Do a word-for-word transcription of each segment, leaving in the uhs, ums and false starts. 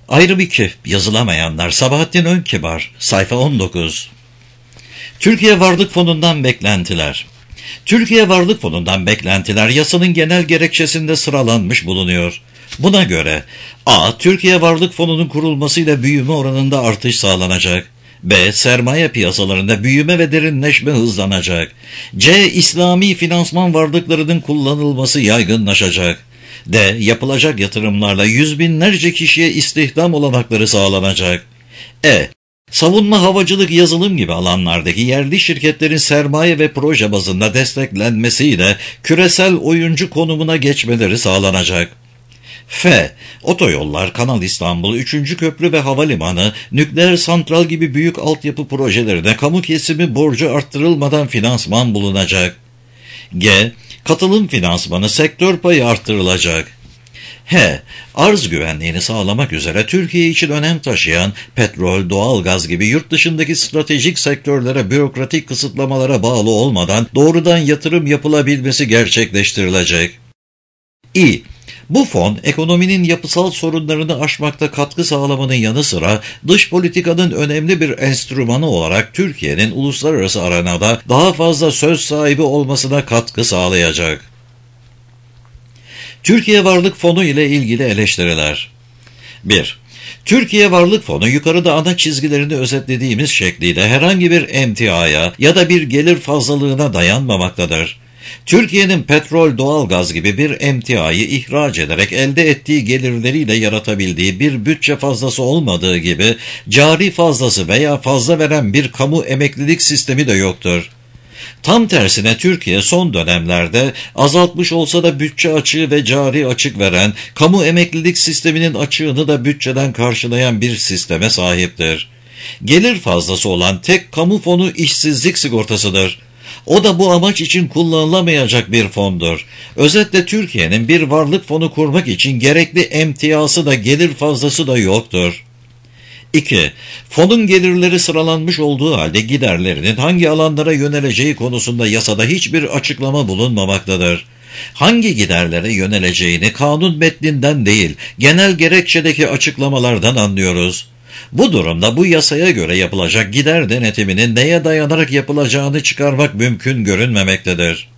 Ayrım iki. Yazılamayanlar. Sabahattin Önkibar. Sayfa on dokuz. Türkiye Varlık Fonu'ndan beklentiler. Türkiye Varlık Fonu'ndan beklentiler yasanın genel gerekçesinde sıralanmış bulunuyor. Buna göre A. Türkiye Varlık Fonu'nun kurulmasıyla büyüme oranında artış sağlanacak. B. Sermaye piyasalarında büyüme ve derinleşme hızlanacak. C. İslami finansman varlıklarının kullanılması yaygınlaşacak. D. Yapılacak yatırımlarla yüz binlerce kişiye istihdam olanakları sağlanacak. E. Savunma, havacılık, yazılım gibi alanlardaki yerli şirketlerin sermaye ve proje bazında desteklenmesiyle küresel oyuncu konumuna geçmeleri sağlanacak. F. Otoyollar, Kanal İstanbul, üçüncü Köprü ve Havalimanı, nükleer santral gibi büyük altyapı projelerine kamu kesimi borcu arttırılmadan finansman bulunacak. G. Katılım finansmanı, sektör payı arttırılacak. H. Arz güvenliğini sağlamak üzere Türkiye için önem taşıyan petrol, doğalgaz gibi yurt dışındaki stratejik sektörlere bürokratik kısıtlamalara bağlı olmadan doğrudan yatırım yapılabilmesi gerçekleştirilecek. İ. Bu fon, ekonominin yapısal sorunlarını aşmakta katkı sağlamanın yanı sıra dış politikanın önemli bir enstrümanı olarak Türkiye'nin uluslararası arenada daha fazla söz sahibi olmasına katkı sağlayacak. Türkiye Varlık Fonu ile ilgili eleştiriler. bir. Türkiye Varlık Fonu yukarıda ana çizgilerini özetlediğimiz şekliyle herhangi bir emtiaya ya da bir gelir fazlalığına dayanmamaktadır. Türkiye'nin petrol, doğalgaz gibi bir emtiayı ihraç ederek elde ettiği gelirleriyle yaratabildiği bir bütçe fazlası olmadığı gibi cari fazlası veya fazla veren bir kamu emeklilik sistemi de yoktur. Tam tersine Türkiye son dönemlerde azaltmış olsa da bütçe açığı ve cari açık veren, kamu emeklilik sisteminin açığını da bütçeden karşılayan bir sisteme sahiptir. Gelir fazlası olan tek kamu fonu işsizlik sigortasıdır. O da bu amaç için kullanılamayacak bir fondur. Özetle Türkiye'nin bir varlık fonu kurmak için gerekli emtiyası da gelir fazlası da yoktur. iki. Fonun gelirleri sıralanmış olduğu halde giderlerinin hangi alanlara yöneleceği konusunda yasada hiçbir açıklama bulunmamaktadır. Hangi giderlere yöneleceğini kanun metninden değil, genel gerekçedeki açıklamalardan anlıyoruz. Bu durumda bu yasaya göre yapılacak gider denetiminin neye dayanarak yapılacağını çıkarmak mümkün görünmemektedir.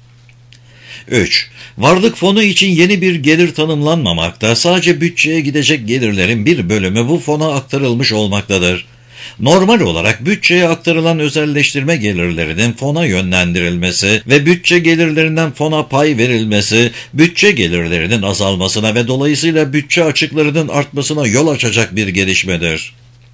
üç. Varlık fonu için yeni bir gelir tanımlanmamakta, sadece bütçeye gidecek gelirlerin bir bölümü bu fona aktarılmış olmaktadır. Normal olarak bütçeye aktarılan özelleştirme gelirlerinin fona yönlendirilmesi ve bütçe gelirlerinden fona pay verilmesi, bütçe gelirlerinin azalmasına ve dolayısıyla bütçe açıklarının artmasına yol açacak bir gelişmedir.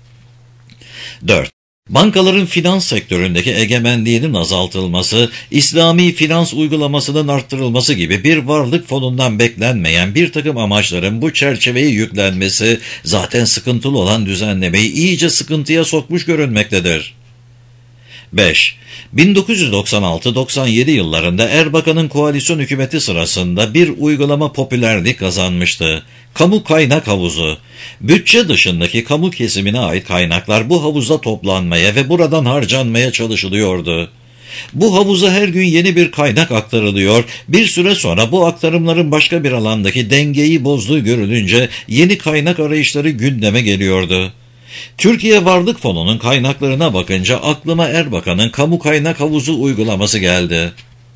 dört. Bankaların finans sektöründeki egemenliğinin azaltılması, İslami finans uygulamasının arttırılması gibi bir varlık fonundan beklenmeyen bir takım amaçların bu çerçeveye yüklenmesi, zaten sıkıntılı olan düzenlemeyi iyice sıkıntıya sokmuş görünmektedir. beş. bin dokuz yüz doksan altı doksan yedi yıllarında Erbakan'ın koalisyon hükümeti sırasında bir uygulama popülerlik kazanmıştı. Kamu kaynak havuzu. Bütçe dışındaki kamu kesimine ait kaynaklar bu havuza toplanmaya ve buradan harcanmaya çalışılıyordu. Bu havuza her gün yeni bir kaynak aktarılıyor, bir süre sonra bu aktarımların başka bir alandaki dengeyi bozduğu görülünce yeni kaynak arayışları gündeme geliyordu. Türkiye Varlık Fonu'nun kaynaklarına bakınca aklıma Erbakan'ın kamu kaynak havuzu uygulaması geldi.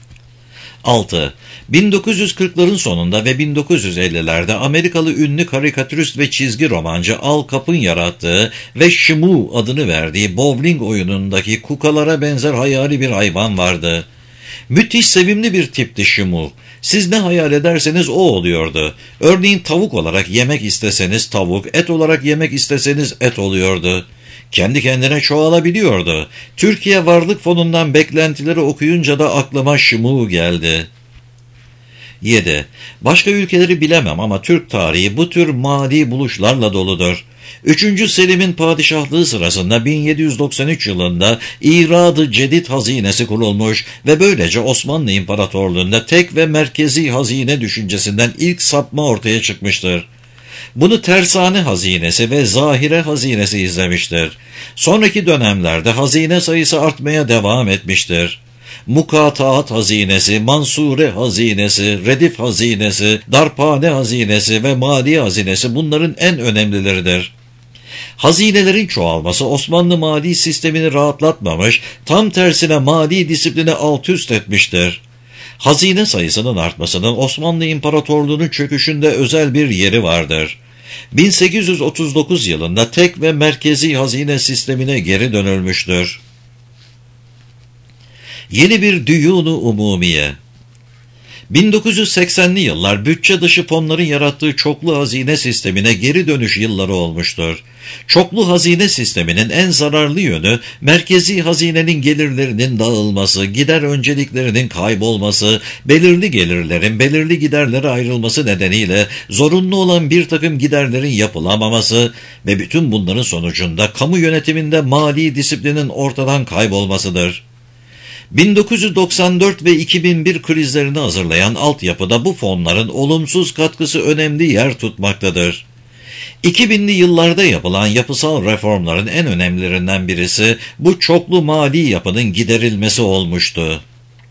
altı. bin dokuz yüz kırkların sonunda ve bin dokuz yüz ellilerde Amerikalı ünlü karikatürist ve çizgi romancı Al Cap'ın yarattığı ve Shmoo adını verdiği bowling oyunundaki kukalara benzer hayali bir hayvan vardı. Müthiş sevimli bir tipti Shmoo. Siz ne hayal ederseniz o oluyordu. Örneğin tavuk olarak yemek isteseniz tavuk, et olarak yemek isteseniz et oluyordu. Kendi kendine çoğalabiliyordu. Türkiye Varlık Fonu'ndan beklentileri okuyunca da aklıma Shmoo geldi. yedi. Başka ülkeleri bilemem ama Türk tarihi bu tür mali buluşlarla doludur. üçüncü Selim'in padişahlığı sırasında bin yedi yüz doksan üç yılında İrad-ı Cedid hazinesi kurulmuş ve böylece Osmanlı İmparatorluğu'nda tek ve merkezi hazine düşüncesinden ilk sapma ortaya çıkmıştır. Bunu tersane hazinesi ve zahire hazinesi izlemiştir. Sonraki dönemlerde hazine sayısı artmaya devam etmiştir. Mukataat hazinesi, mansure hazinesi, redif hazinesi, darphane hazinesi ve mali hazinesi bunların en önemlileridir. Hazinelerin çoğalması Osmanlı mali sistemini rahatlatmamış, tam tersine mali disiplini alt üst etmiştir. Hazine sayısının artmasının Osmanlı İmparatorluğu'nun çöküşünde özel bir yeri vardır. bin sekiz yüz otuz dokuz yılında tek ve merkezi hazine sistemine geri dönülmüştür. Yeni bir düyunu umumiye. bin dokuz yüz seksenli yıllar bütçe dışı fonların yarattığı çoklu hazine sistemine geri dönüş yılları olmuştur. Çoklu hazine sisteminin en zararlı yönü merkezi hazinenin gelirlerinin dağılması, gider önceliklerinin kaybolması, belirli gelirlerin belirli giderlere ayrılması nedeniyle zorunlu olan bir takım giderlerin yapılamaması ve bütün bunların sonucunda kamu yönetiminde mali disiplinin ortadan kaybolmasıdır. bin dokuz yüz doksan dört ve iki bin bir krizlerini hazırlayan altyapıda bu fonların olumsuz katkısı önemli yer tutmaktadır. iki binli yıllarda yapılan yapısal reformların en önemlilerinden birisi bu çoklu mali yapının giderilmesi olmuştu.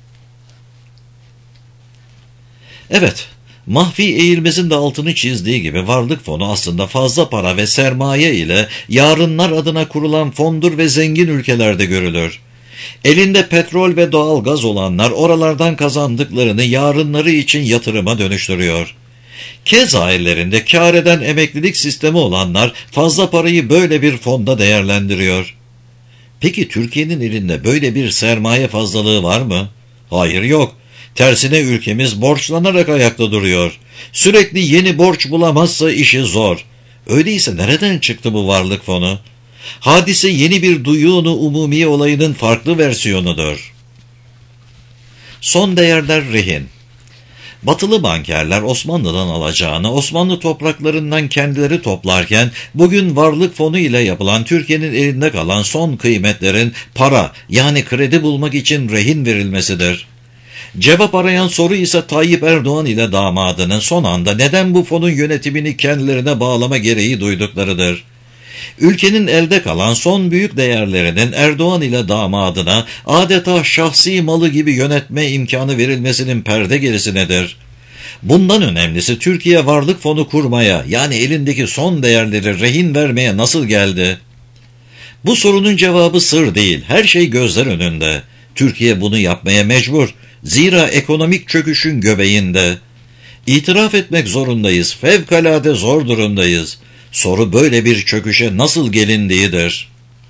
Evet, Mahfi Eğilmez'in de altını çizdiği gibi varlık fonu aslında fazla para ve sermaye ile yarınlar adına kurulan fondur ve zengin ülkelerde görülür. Elinde petrol ve doğal gaz olanlar oralardan kazandıklarını yarınları için yatırıma dönüştürüyor. Keza ellerinde kâr eden emeklilik sistemi olanlar fazla parayı böyle bir fonda değerlendiriyor. Peki Türkiye'nin elinde böyle bir sermaye fazlalığı var mı? Hayır, yok. Tersine ülkemiz borçlanarak ayakta duruyor. Sürekli yeni borç bulamazsa işi zor. Öyleyse nereden çıktı bu varlık fonu? Hadise yeni bir duyunu umumiye olayının farklı versiyonudur. Son değerler rehin. Batılı bankerler Osmanlı'dan alacağını Osmanlı topraklarından kendileri toplarken bugün varlık fonu ile yapılan Türkiye'nin elinde kalan son kıymetlerin para yani kredi bulmak için rehin verilmesidir. Cevap arayan soru ise Tayyip Erdoğan ile damadının son anda neden bu fonun yönetimini kendilerine bağlama gereği duyduklarıdır. Ülkenin elde kalan son büyük değerlerinin Erdoğan ile damadına adeta şahsi malı gibi yönetme imkanı verilmesinin perde gerisindedir. Bundan önemlisi Türkiye varlık fonu kurmaya yani elindeki son değerleri rehin vermeye nasıl geldi? Bu sorunun cevabı sır değil, her şey gözler önünde. Türkiye bunu yapmaya mecbur. Zira ekonomik çöküşün göbeğinde. İtiraf etmek zorundayız, fevkalade zor durumdayız. Soru böyle bir çöküşe nasıl gelindiğidir.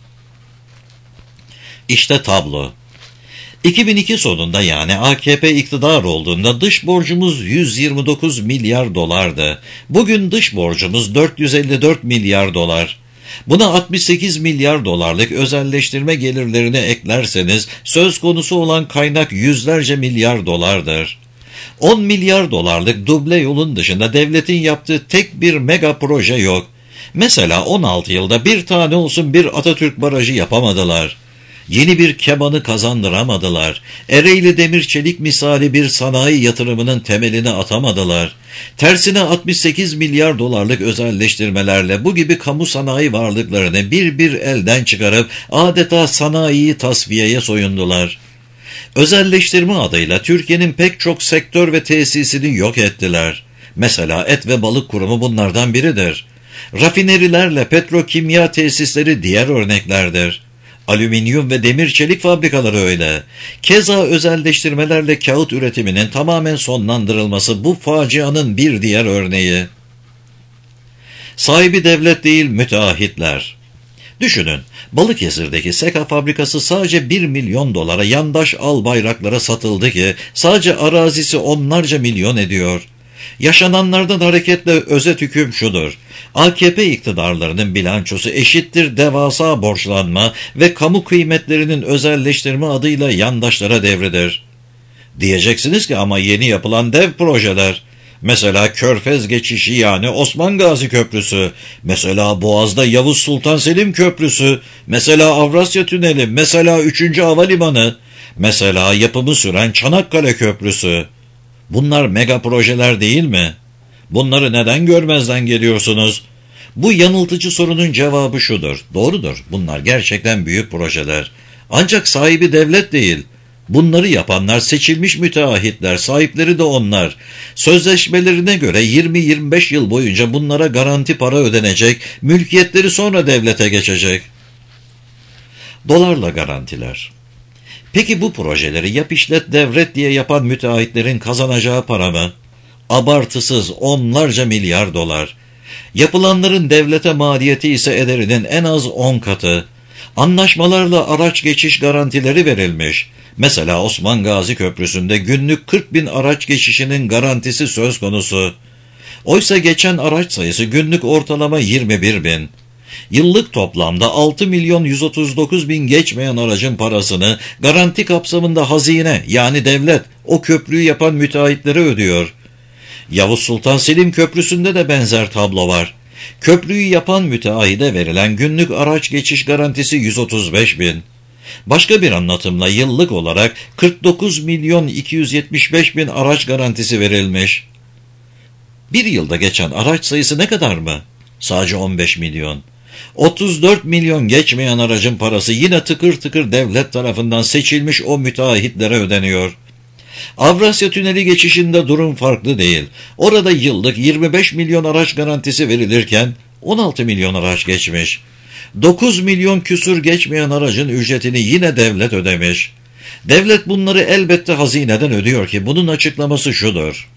İşte tablo. iki bin iki sonunda yani A K P iktidar olduğunda dış borcumuz yüz yirmi dokuz milyar dolardı. Bugün dış borcumuz dört yüz elli dört milyar dolar. Buna altmış sekiz milyar dolarlık özelleştirme gelirlerini eklerseniz söz konusu olan kaynak yüzlerce milyar dolardır. on milyar dolarlık duble yolun dışında devletin yaptığı tek bir mega proje yok. Mesela on altı yılda bir tane olsun bir Atatürk barajı yapamadılar. Yeni bir kemanı kazandıramadılar. Ereğli Demir Çelik misali bir sanayi yatırımının temelini atamadılar. Tersine altmış sekiz milyar dolarlık özelleştirmelerle bu gibi kamu sanayi varlıklarını bir bir elden çıkarıp adeta sanayiyi tasfiyeye soyundular. Özelleştirme adıyla Türkiye'nin pek çok sektör ve tesisini yok ettiler. Mesela Et ve Balık Kurumu bunlardan biridir. Rafinerilerle petrokimya tesisleri diğer örneklerdir. Alüminyum ve demir çelik fabrikaları öyle. Keza özelleştirmelerle kağıt üretiminin tamamen sonlandırılması bu facianın bir diğer örneği. Sahibi devlet değil müteahhitler. Düşünün, Balıkesir'deki Seka fabrikası sadece bir milyon dolara yandaş al bayraklara satıldı ki sadece arazisi onlarca milyon ediyor. Yaşananlardan hareketle özet hüküm şudur: A K P iktidarlarının bilançosu eşittir devasa borçlanma ve kamu kıymetlerinin özelleştirme adıyla yandaşlara devridir. Diyeceksiniz ki ama yeni yapılan dev projeler, mesela Körfez geçişi yani Osman Gazi Köprüsü, mesela Boğaz'da Yavuz Sultan Selim Köprüsü, mesela Avrasya Tüneli, mesela üçüncü Havalimanı, mesela yapımı süren Çanakkale Köprüsü. Bunlar mega projeler değil mi? Bunları neden görmezden geliyorsunuz? Bu yanıltıcı sorunun cevabı şudur: doğrudur, bunlar gerçekten büyük projeler. Ancak sahibi devlet değil. Bunları yapanlar seçilmiş müteahhitler, sahipleri de onlar. Sözleşmelerine göre yirmi yirmi beş yıl boyunca bunlara garanti para ödenecek, mülkiyetleri sonra devlete geçecek. Dolarla garantiler. Peki bu projeleri yap işlet devret diye yapan müteahhitlerin kazanacağı para mı? Abartısız onlarca milyar dolar. Yapılanların devlete maliyeti ise ederinin en az on katı. Anlaşmalarla araç geçiş garantileri verilmiş. Mesela Osman Gazi Köprüsü'nde günlük kırk bin araç geçişinin garantisi söz konusu. Oysa geçen araç sayısı günlük ortalama yirmi bir bin. Yıllık toplamda altı milyon yüz otuz dokuz bin geçmeyen aracın parasını garanti kapsamında hazine yani devlet o köprüyü yapan müteahhitlere ödüyor. Yavuz Sultan Selim Köprüsü'nde de benzer tablo var. Köprüyü yapan müteahhide verilen günlük araç geçiş garantisi yüz otuz beş bin. Başka bir anlatımla yıllık olarak kırk dokuz milyon iki yüz yetmiş beş bin araç garantisi verilmiş. Bir yılda geçen araç sayısı ne kadar mı? Sadece on beş milyon. otuz dört milyon geçmeyen aracın parası yine tıkır tıkır devlet tarafından seçilmiş o müteahhitlere ödeniyor. Avrasya Tüneli geçişinde durum farklı değil. Orada yıllık yirmi beş milyon araç garantisi verilirken on altı milyon araç geçmiş. dokuz milyon küsur geçmeyen aracın ücretini yine devlet ödemiş. Devlet bunları elbette hazineden ödüyor ki bunun açıklaması şudur.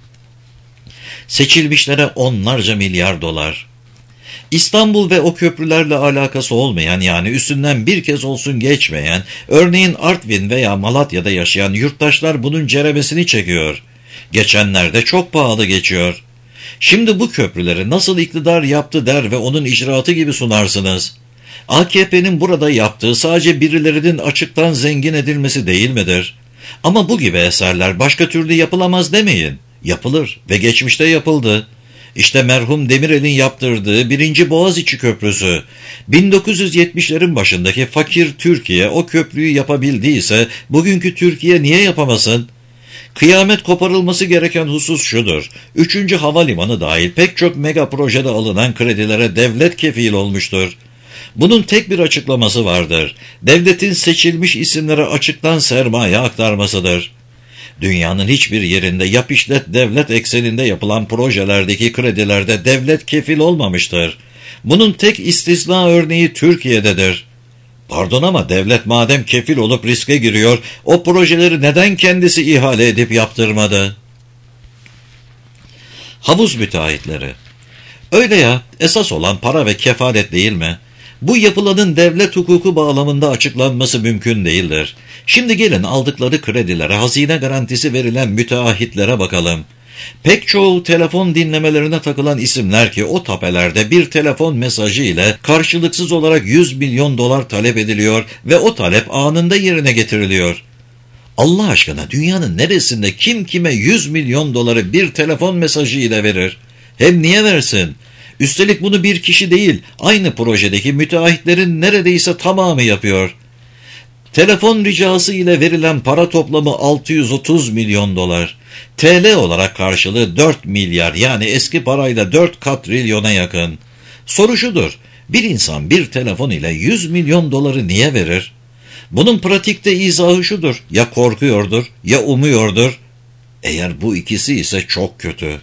Seçilmişlere onlarca milyar dolar. İstanbul ve o köprülerle alakası olmayan yani üstünden bir kez olsun geçmeyen, örneğin Artvin veya Malatya'da yaşayan yurttaşlar bunun ceremesini çekiyor. Geçenlerde çok pahalı geçiyor. Şimdi bu köprüleri nasıl iktidar yaptı der ve onun icraatı gibi sunarsınız. A K P'nin burada yaptığı sadece birilerinin açıktan zengin edilmesi değil midir? Ama bu gibi eserler başka türlü yapılamaz demeyin. Yapılır ve geçmişte yapıldı. İşte merhum Demirel'in yaptırdığı birinci Boğaziçi Köprüsü. bin dokuz yüz yetmişlerin başındaki fakir Türkiye o köprüyü yapabildiyse bugünkü Türkiye niye yapamasın? Kıyamet koparılması gereken husus şudur. Üçüncü havalimanı dahil pek çok mega projede alınan kredilere devlet kefil olmuştur. Bunun tek bir açıklaması vardır. Devletin seçilmiş isimlere açıktan sermaye aktarmasıdır. Dünyanın hiçbir yerinde yap işlet devlet ekseninde yapılan projelerdeki kredilerde devlet kefil olmamıştır. Bunun tek istisna örneği Türkiye'dedir. Pardon ama devlet madem kefil olup riske giriyor, o projeleri neden kendisi ihale edip yaptırmadı? Havuz müteahhitleri. Öyle ya, esas olan para ve kefalet değil mi? Bu yapılanın devlet hukuku bağlamında açıklanması mümkün değildir. Şimdi gelin aldıkları kredilere hazine garantisi verilen müteahhitlere bakalım. Pek çoğu telefon dinlemelerine takılan isimler ki o tapelerde bir telefon mesajı ile karşılıksız olarak yüz milyon dolar talep ediliyor ve o talep anında yerine getiriliyor. Allah aşkına dünyanın neresinde kim kime yüz milyon doları bir telefon mesajı ile verir? Hem niye versin? Üstelik bunu bir kişi değil, aynı projedeki müteahhitlerin neredeyse tamamı yapıyor. Telefon ricası ile verilen para toplamı altı yüz otuz milyon dolar. T L olarak karşılığı dört milyar yani eski parayla dört katrilyona yakın. Soru şudur, bir insan bir telefon ile yüz milyon doları niye verir? Bunun pratikte izahı şudur, ya korkuyordur ya umuyordur. Eğer bu ikisi ise çok kötü.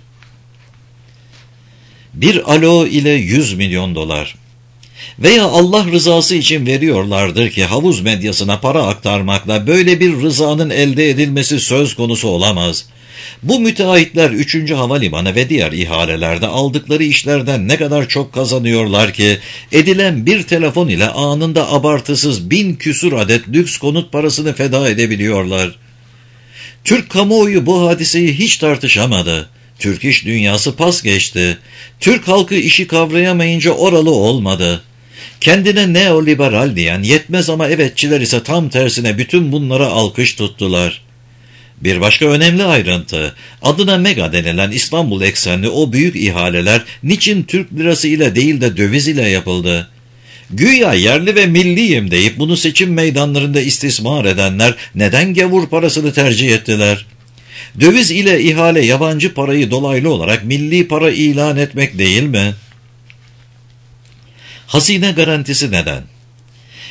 Bir alo ile yüz milyon dolar. Veya Allah rızası için veriyorlardır ki havuz medyasına para aktarmakla böyle bir rızanın elde edilmesi söz konusu olamaz. Bu müteahhitler üçüncü havalimanı ve diğer ihalelerde aldıkları işlerden ne kadar çok kazanıyorlar ki edilen bir telefon ile anında abartısız bin küsur adet lüks konut parasını feda edebiliyorlar. Türk kamuoyu bu hadiseyi hiç tartışamadı. Türk iş dünyası pas geçti. Türk halkı işi kavrayamayınca oralı olmadı. Kendine neoliberal diyen yetmez ama evetçiler ise tam tersine bütün bunlara alkış tuttular. Bir başka önemli ayrıntı, adına mega denilen İstanbul eksenli o büyük ihaleler niçin Türk lirası ile değil de döviz ile yapıldı? Güya yerli ve milliyim deyip bunu seçim meydanlarında istismar edenler neden gavur parasını tercih ettiler? Döviz ile ihale yabancı parayı dolaylı olarak milli para ilan etmek değil mi? Hazine garantisi neden?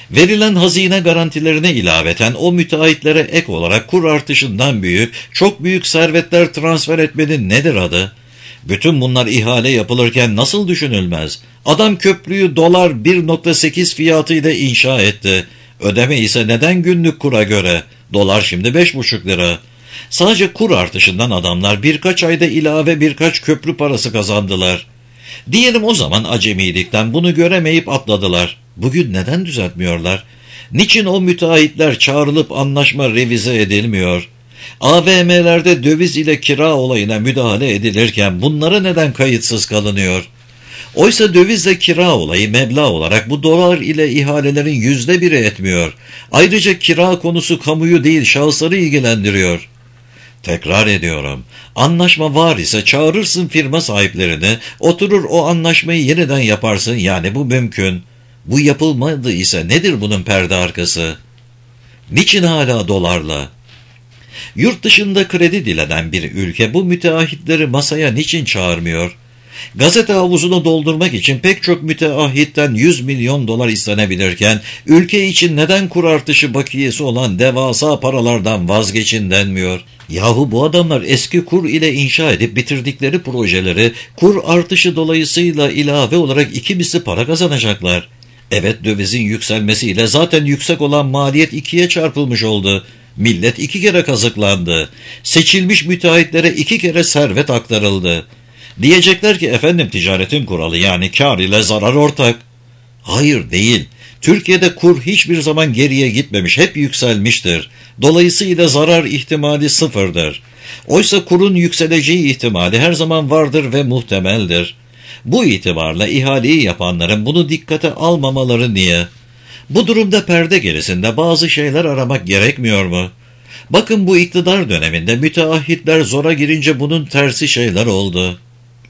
Verilen hazine garantilerine ilaveten o müteahhitlere ek olarak kur artışından büyük, çok büyük servetler transfer etmenin nedir adı? Bütün bunlar ihale yapılırken nasıl düşünülmez? Adam köprüyü dolar bir nokta sekiz fiyatıyla inşa etti. Ödeme ise neden günlük kura göre? Dolar şimdi beş buçuk lira. Sadece kur artışından adamlar birkaç ayda ilave birkaç köprü parası kazandılar. Diyelim o zaman acemilikten bunu göremeyip atladılar. Bugün neden düzeltmiyorlar? Niçin o müteahhitler çağrılıp anlaşma revize edilmiyor? A V M'lerde döviz ile kira olayına müdahale edilirken bunlara neden kayıtsız kalınıyor? Oysa dövizle kira olayı meblağ olarak bu dolar ile ihalelerin yüzde biri etmiyor. Ayrıca kira konusu kamuyu değil şahısları ilgilendiriyor. Tekrar ediyorum, anlaşma var ise çağırırsın firma sahiplerini, oturur o anlaşmayı yeniden yaparsın, yani bu mümkün. Bu yapılmadı ise nedir bunun perde arkası? Niçin hala dolarla? Yurt dışında kredi dilenen bir ülke bu müteahhitleri masaya niçin çağırmıyor? Gazete havuzunu doldurmak için pek çok müteahhitten yüz milyon dolar istenebilirken, ülke için neden kur artışı bakiyesi olan devasa paralardan vazgeçin denmiyor? Yahu bu adamlar eski kur ile inşa edip bitirdikleri projeleri kur artışı dolayısıyla ilave olarak iki misli para kazanacaklar. Evet, dövizin yükselmesiyle zaten yüksek olan maliyet ikiye çarpılmış oldu. Millet iki kere kazıklandı. Seçilmiş müteahhitlere iki kere servet aktarıldı. Diyecekler ki efendim ticaretin kuralı, yani kar ile zarar ortak. Hayır, değil. Türkiye'de kur hiçbir zaman geriye gitmemiş, hep yükselmiştir. Dolayısıyla zarar ihtimali sıfırdır. Oysa kurun yükseleceği ihtimali her zaman vardır ve muhtemeldir. Bu itibarla ihaleyi yapanların bunu dikkate almamaları niye? Bu durumda perde gerisinde bazı şeyler aramak gerekmiyor mu? Bakın, bu iktidar döneminde müteahhitler zora girince bunun tersi şeyler oldu.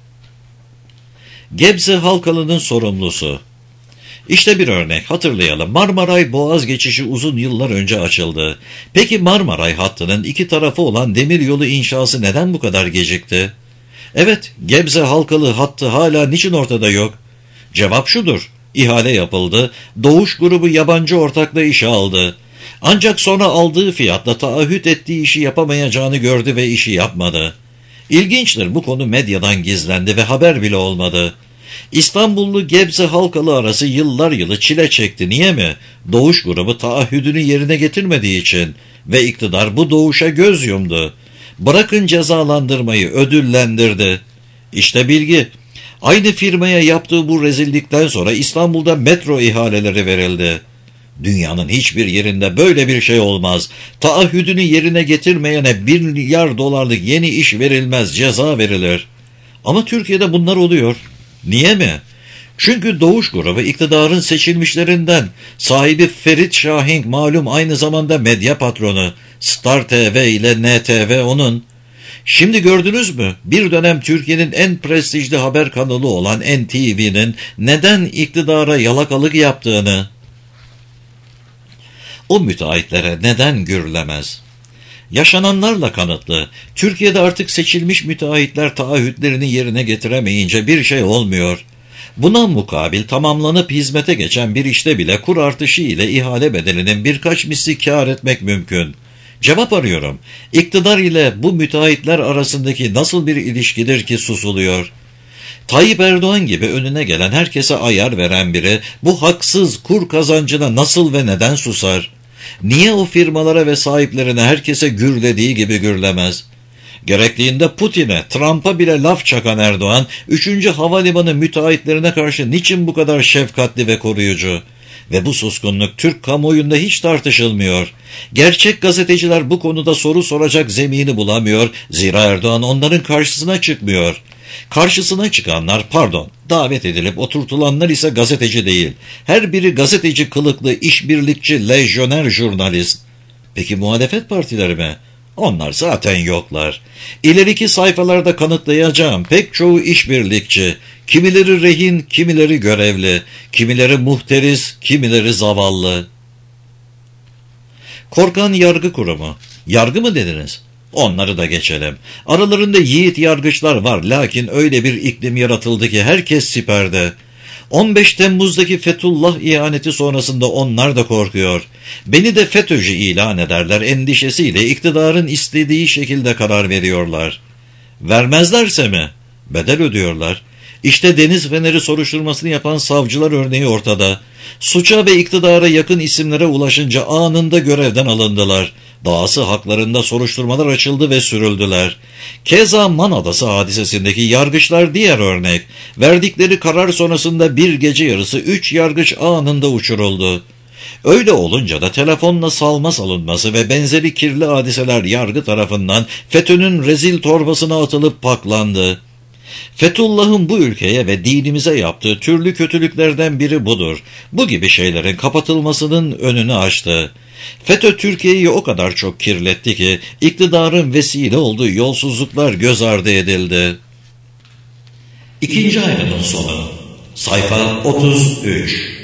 Gebze Halkalı'nın sorumlusu. İşte bir örnek, hatırlayalım. Marmaray Boğaz geçişi uzun yıllar önce açıldı. Peki Marmaray hattının iki tarafı olan demiryolu inşası neden bu kadar gecikti? Evet, Gebze Halkalı hattı hala niçin ortada yok? Cevap şudur: İhale yapıldı, Doğuş grubu yabancı ortakla işe aldı. Ancak sonra aldığı fiyatla taahhüt ettiği işi yapamayacağını gördü ve işi yapmadı. İlginçtir, bu konu medyadan gizlendi ve haber bile olmadı. İstanbullu Gebze Halkalı arası yıllar yılı çile çekti. Niye mi? Doğuş grubu taahhüdünü yerine getirmediği için ve iktidar bu doğuşa göz yumdu. Bırakın cezalandırmayı, ödüllendirdi. İşte bilgi. Aynı firmaya yaptığı bu rezillikten sonra İstanbul'da metro ihaleleri verildi. Dünyanın hiçbir yerinde böyle bir şey olmaz. Taahhüdünü yerine getirmeyene bir milyar dolarlık yeni iş verilmez, ceza verilir. Ama Türkiye'de bunlar oluyor. Niye mi? Çünkü Doğuş grubu iktidarın seçilmişlerinden. Sahibi Ferit Şahin malum aynı zamanda medya patronu. Star T V ile N T V onun. Şimdi gördünüz mü? Bir dönem Türkiye'nin en prestijli haber kanalı olan N T V'nin neden iktidara yalakalık yaptığını. O müteahhitlere neden gürlemez? Yaşananlarla kanıtlı. Türkiye'de artık seçilmiş müteahhitler taahhütlerini yerine getiremeyince bir şey olmuyor. Buna mukabil tamamlanıp hizmete geçen bir işte bile kur artışı ile ihale bedelinin birkaç misli kâr etmek mümkün. Cevap arıyorum. İktidar ile bu müteahhitler arasındaki nasıl bir ilişkidir ki susuluyor? Tayyip Erdoğan gibi önüne gelen herkese ayar veren biri bu haksız kur kazancına nasıl ve neden susar? Niye o firmalara ve sahiplerine herkese gürlediği gibi gürlemez? Gerektiğinde Putin'e, Trump'a bile laf çakan Erdoğan, üçüncü havalimanı müteahhitlerine karşı niçin bu kadar şefkatli ve koruyucu? Ve bu suskunluk Türk kamuoyunda hiç tartışılmıyor. Gerçek gazeteciler bu konuda soru soracak zemini bulamıyor, zira Erdoğan onların karşısına çıkmıyor. Karşısına çıkanlar, pardon, davet edilip oturtulanlar ise gazeteci değil. Her biri gazeteci kılıklı, işbirlikçi, lejyoner jurnalist. Peki muhalefet partileri mi? Onlar zaten yoklar. İleriki sayfalarda kanıtlayacağım, pek çoğu işbirlikçi. Kimileri rehin, kimileri görevli, kimileri muhteris, kimileri zavallı. Korkan yargı kurumu. Yargı mı dediniz? Onları da geçelim. Aralarında yiğit yargıçlar var, lakin öyle bir iklim yaratıldı ki herkes siperde. on beş Temmuz'daki Fethullah ihaneti sonrasında onlar da korkuyor. Beni de FETÖ'cü ilan ederler endişesiyle iktidarın istediği şekilde karar veriyorlar. Vermezlerse mi? Bedel ödüyorlar. İşte Deniz Feneri soruşturmasını yapan savcılar örneği ortada. Suça ve iktidara yakın isimlere ulaşınca anında görevden alındılar. Dahası haklarında soruşturmalar açıldı ve sürüldüler. Keza Man Adası hadisesindeki yargıçlar diğer örnek. Verdikleri karar sonrasında bir gece yarısı üç yargıç anında uçuruldu. Öyle olunca da telefonla salma salınması ve benzeri kirli hadiseler yargı tarafından FETÖ'nün rezil torbasına atılıp paklandı. Fethullah'ın bu ülkeye ve dinimize yaptığı türlü kötülüklerden biri budur. Bu gibi şeylerin kapatılmasının önünü açtı. FETÖ Türkiye'yi o kadar çok kirletti ki iktidarın vesile olduğu yolsuzluklar göz ardı edildi. İkinci ayrımın sonu. Sayfa otuz üç.